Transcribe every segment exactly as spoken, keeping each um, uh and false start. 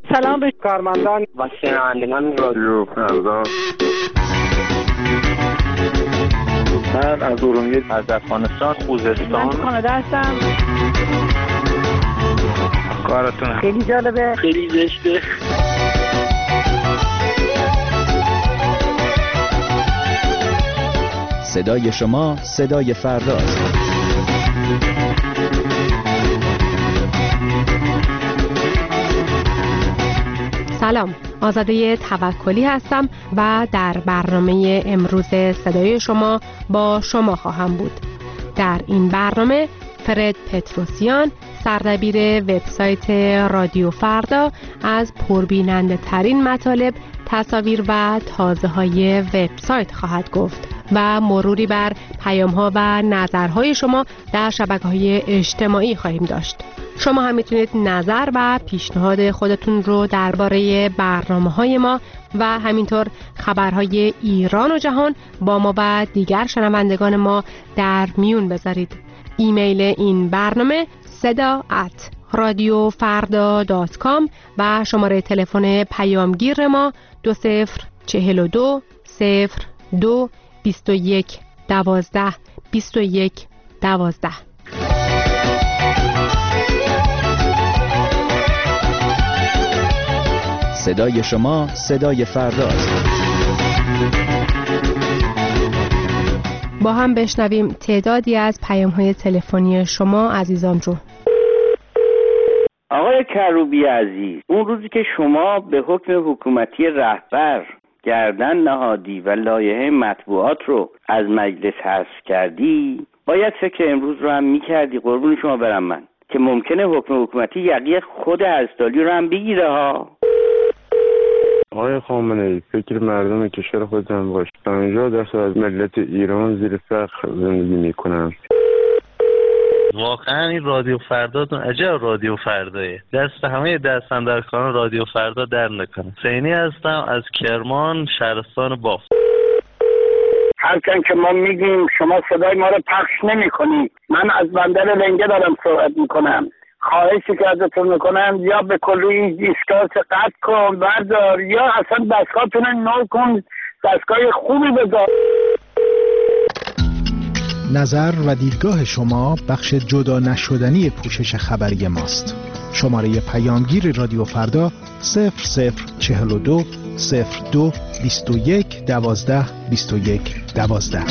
سلام به کارمندان و شنوندگان رادیو فردا. من از ارومیه، از افغانستان، خوزستان. من کانادا هستم. کارتون خیلی جالبه، خیلی زشته. صدای شما صدای فرداست. سلام، آزاده توکلی هستم و در برنامه امروز صدای شما با شما خواهم بود. در این برنامه فرد پتروسیان، سردبیر وبسایت رادیو فردا، از پربیننده ترین مطالب، تصاویر و تازه های وبسایت خواهد گفت و مروری بر پیام ها و نظرهای شما در شبکه‌های اجتماعی خواهیم داشت. شما هم میتونید نظر و پیشنهاد خودتون رو درباره برنامه‌های ما و همینطور خبرهای ایران و جهان با ما و دیگر شنوندگان ما در میون بذارید. ایمیل این برنامه صدا ات رادیو فردا دات کام و شماره تلفن پیامگیر ما دو صفر چهل و دو صفر دو بیست و یک دوازده بیست و یک دوازده. صدای شما صدای فرداست. با هم بشنویم تعدادی از پیام‌های تلفنی شما عزیزان رو. آقای کروبی عزیز، اون روزی که شما به حکم حکومتی رهبر گردن نهادی و لایحه مطبوعات رو از مجلس حذف کردی، باید فکر امروز رو هم می‌کردی. قربون شما برم من که ممکنه حکم حکومتی یقی خود هستالی رو هم بگیره ها. آقای خامنه‌ای، فکر مردم کشور خودتان باش. پنجاه درصد از ملت ایران زیر فقر زندگی میکنن. واقعا این رادیو فرداتون عجب رادیو فردایه. دست همه دستاندرکاران رادیو فردا در نکنه. حسینی هستم از کرمان، شهرستان بافت. هرچند که ما میگیم شما صدای ما رو پخش نمی کنید. من از بندر لنگه دارم صحبت میکنم. خواهشی که ازتون میکنم یا به کلی این دیسکاس قطع کن بردار، یا اصلا دستگاهتون نو کن، دستگاه خوبی بذار. نظر و دیدگاه شما بخش جدا نشدنی پوشش خبری ماست. شماره پیامگیر رادیو فردا صفر صفر چهل و دو صفر دو بیست و یک دوازده بیست و یک دوازده.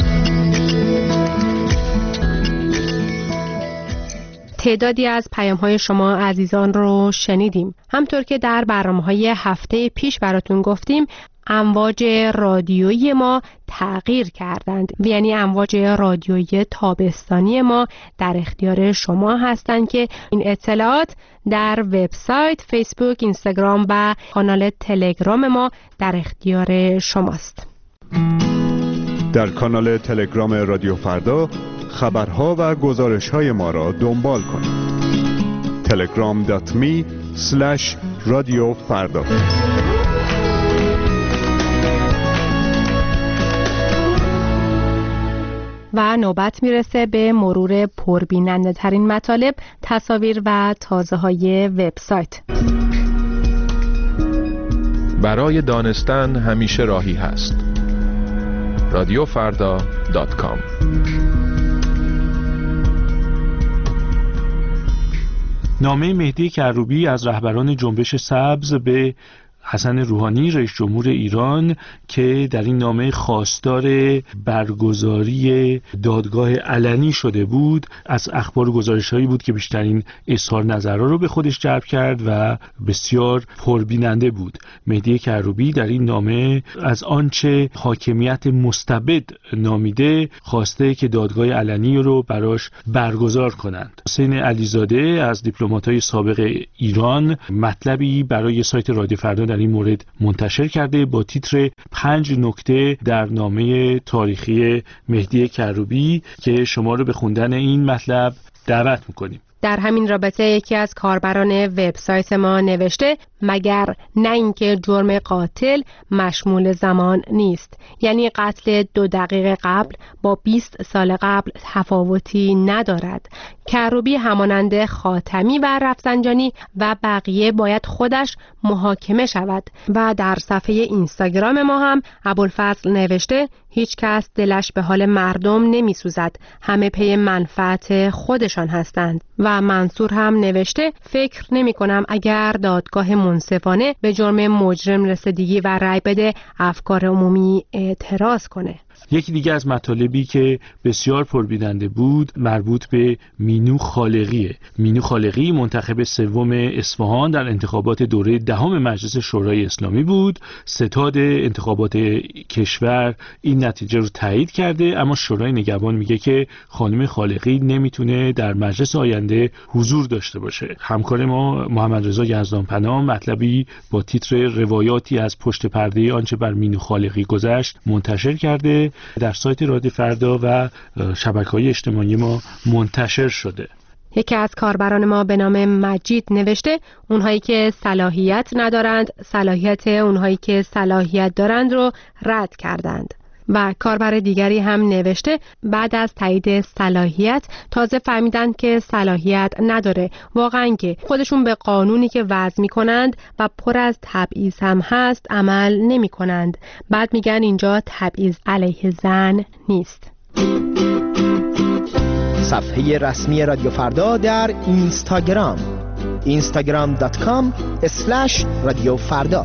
تعدادی از پیام‌های شما عزیزان رو شنیدیم. همطور که در برنامه‌های هفته پیش براتون گفتیم، امواج رادیویی ما تغییر کردند، یعنی امواج رادیویی تابستانی ما در اختیار شما هستند که این اطلاعات در وبسایت، فیسبوک، اینستاگرام و کانال تلگرام ما در اختیار شماست. در کانال تلگرام رادیو فردا خبرها و گزارش‌های ما را دنبال کنید. تلگرام دات می اسلش رادیو فردا. و نوبت میرسه به مرور پربیننده ترین مطالب، تصاویر و تازه های وبسایت. برای دانستن همیشه راهی هست. رادیو فردا دات کام. نامه مهدی کروبی از رهبران جنبش سبز به حسن روحانی رئیس جمهور ایران که در این نامه خواستار برگزاری دادگاه علنی شده بود، از اخبار و گزارش‌هایی بود که بیشترین اظهار نظرها رو به خودش جلب کرد و بسیار پربیننده بود. مهدی کروبی در این نامه از آنچه حاکمیت مستبد نامیده خواسته که دادگاه علنی رو براش برگزار کنند. حسین علیزاده از دیپلمات‌های سابق ایران مطلبی برای سایت رادیو فردا در این مورد منتشر کرده با تیتر پنج نکته در نامه تاریخی مهدی کروبی که شما رو به خوندن این مطلب دعوت میکنیم. در همین رابطه یکی از کاربران وبسایت ما نوشته: مگر نه اینکه جرم قاتل مشمول زمان نیست، یعنی قتل دو دقیقه قبل با بیست سال قبل تفاوتی ندارد. کروبی همانند خاتمی و رفسنجانی و بقیه باید خودش محاکمه شود. و در صفحه اینستاگرام ما هم ابوالفضل نوشته هیچ کس دلش به حال مردم نمی سوزد، همه پی منفعت خودشان هستند. و منصور هم نوشته فکر نمی کنم اگر دادگاه منصفانه به جرم مجرم رسیدگی و رأی بده افکار عمومی اعتراض کنه. یکی دیگه از مطالبی که بسیار پربیننده بود مربوط به مینو خالقیه. مینو خالقی منتخب سوم اصفهان در انتخابات دوره دهم مجلس شورای اسلامی بود. ستاد انتخابات کشور این نتیجه رو تایید کرده، اما شورای نگهبان میگه که خانم خالقی نمیتونه در مجلس آینده حضور داشته باشه. همکار ما محمد رضا یزدانپناه مطلبی با تیتر روایاتی از پشت پرده آنچه بر مینو خالقی گذشت منتشر کرده، در سایت رادیو فردا و شبکه‌های اجتماعی ما منتشر شده. یکی از کاربران ما به نام مجید نوشته اونهایی که صلاحیت ندارند صلاحیت اونهایی که صلاحیت دارند رو رد کردند. و کاربر دیگری هم نوشته بعد از تایید صلاحیت تازه فهمیدند که صلاحیت نداره. واقعا که خودشون به قانونی که وضع میکنند و پر از تبعیض هم هست عمل نمی کنند. بعد میگن اینجا تبعیض علیه زن نیست. صفحه رسمی رادیو فردا در اینستاگرام اینستاگرام دات کام اسلش رادیو فردا.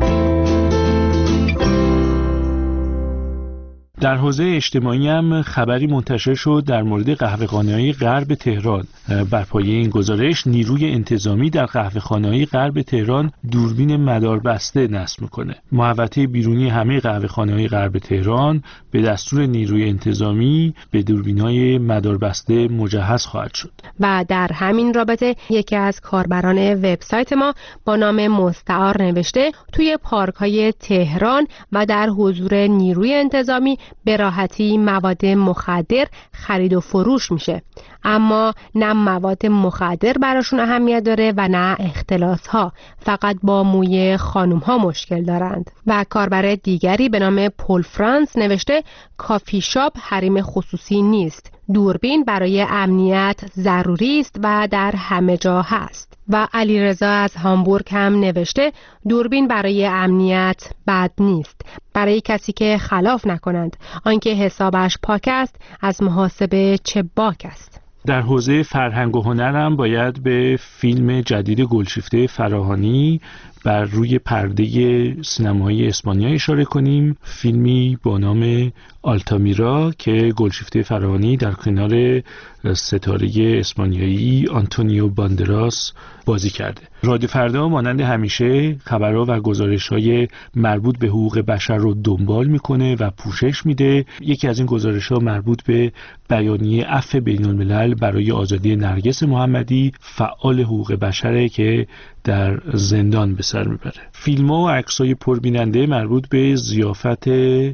در حوزه اجتماعی هم خبری منتشر شد در مورد قهوه‌خانه‌های غرب تهران. بر پایه این گزارش نیروی انتظامی در قهوه‌خانه‌های غرب تهران دوربین مداربسته نصب می‌کنه. محوطه بیرونی همه قهوه‌خانه‌های غرب تهران به دستور نیروی انتظامی به دوربین‌های مداربسته مجهز خواهد شد. و در همین رابطه یکی از کاربران وبسایت ما با نام مستعار نوشته توی پارک‌های تهران و در حضور نیروی انتظامی به راحتی مواد مخدر خرید و فروش میشه، اما نه مواد مخدر براشون اهمیت داره و نه اختلاس ها، فقط با موی خانوم ها مشکل دارند. و کاربر دیگری به نام پول فرانس نوشته کافی شاپ حریم خصوصی نیست، دوربین برای امنیت ضروری است و در همه جا هست. و علیرضا از هامبورگ هم نوشته دوربین برای امنیت بد نیست، برای کسی که خلاف نکنند، آنکه حسابش پاک است از محاسبه چه باک است. در حوزه فرهنگ و هنر هم باید به فیلم جدید گلشیفته فراهانی بر روی پرده سینمایی اسپانیا اشاره کنیم. فیلمی با نام آلتامیرا که گلشیفته فراهانی در کنار ستاره اسپانیایی آنتونیو باندراس بازی کرده. رادیو فردا مانند همیشه خبرها و گزارش‌های مربوط به حقوق بشر رو دنبال میکنه و پوشش میده. یکی از این گزارش‌ها مربوط به بیانیه عفو بین‌الملل برای آزادی نرگس محمدی، فعال حقوق بشره که در زندان به سر میبره. فیلم‌ها و عکس‌های پربیننده مربوط به ضیافت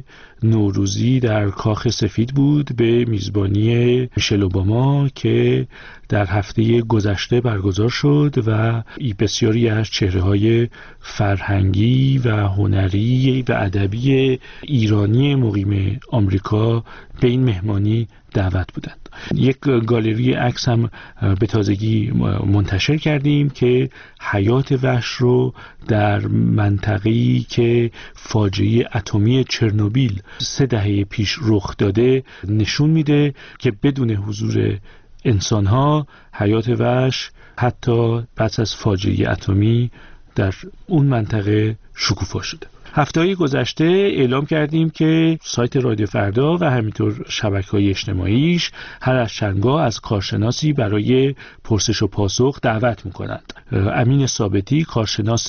نوروزی در کاخ سفید بود به میزبانی میشل اوباما که در هفته گذشته برگزار شد و بسیاری از چهره‌های فرهنگی و هنری و ادبی ایرانی مقیم آمریکا به این مهمانی دعوت بودند. یک گالری عکس هم به تازگی منتشر کردیم که حیات وحش رو در منطقه‌ای که فاجعه اتمی چرنوبیل سه دهه پیش رخ داده نشون میده که بدون حضور انسان‌ها حیات وحش حتی پس از فاجعه اتمی در اون منطقه شکوفا شده. هفته‌های گذشته اعلام کردیم که سایت رادیو فردا و همینطور شبکه‌های اجتماعیش هر از چندگاه از کارشناسی برای پرسش و پاسخ دعوت می‌کنند. امین ثابتی کارشناس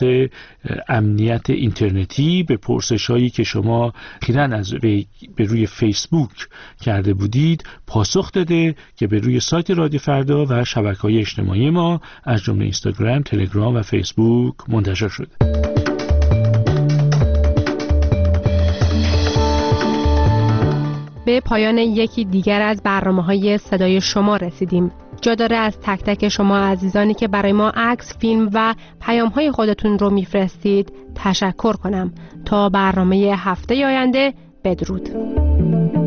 امنیت اینترنتی به پرسش‌هایی که شما اخیراً از به روی فیسبوک کرده بودید پاسخ داده که به روی سایت رادیو فردا و شبکه‌های اجتماعی ما از جمله اینستاگرام، تلگرام و فیسبوک منتشر شده. به پایان یکی دیگر از برنامه‌های صدای شما رسیدیم. جا داره از تک تک شما عزیزانی که برای ما عکس، فیلم و پیام‌های خودتون رو میفرستید تشکر کنم. تا برنامه هفته آینده، بدرود.